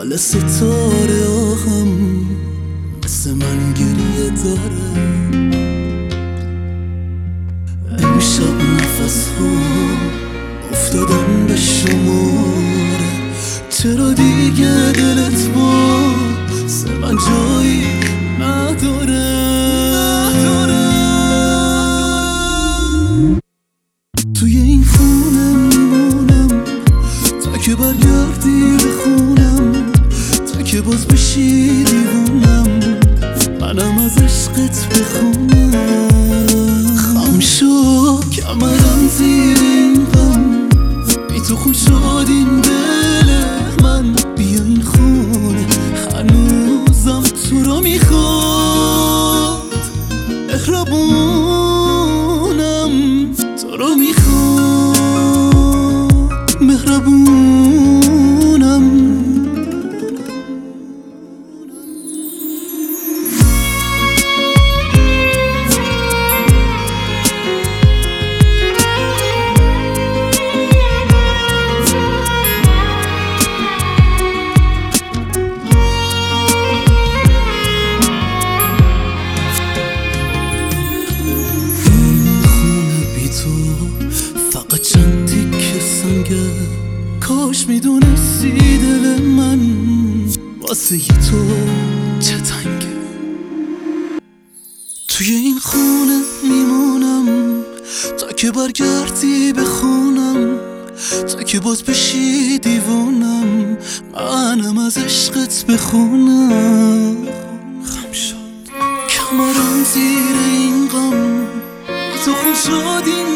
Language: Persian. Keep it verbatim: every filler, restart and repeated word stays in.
حال ستاره آهم مثل من گریه داره. امشب نفس ها افتادم به شماره، چرا دیگه دلت واسه من جایی نداره. توی این خونه میمونم تا که برگردی به خونم، تا که باز بشی دیوونم منم از عشقت بخونم. خم شو کمرم زیر این غم، بی تو خون شد این دل من. بیا این خونه هنوزم تو رو میخواد، مهربونم تو رو میخواد، مهربونم. فقط چند تیکه سنگه، کاش میدونستی دل من واسه تو چه تنگه. توی این خونه میمونم تا که برگردی به خونم، تا که باز بشی دیوونم منم از عشقت بخونم. خم شد کمرم زیر این غم، تو خون شد این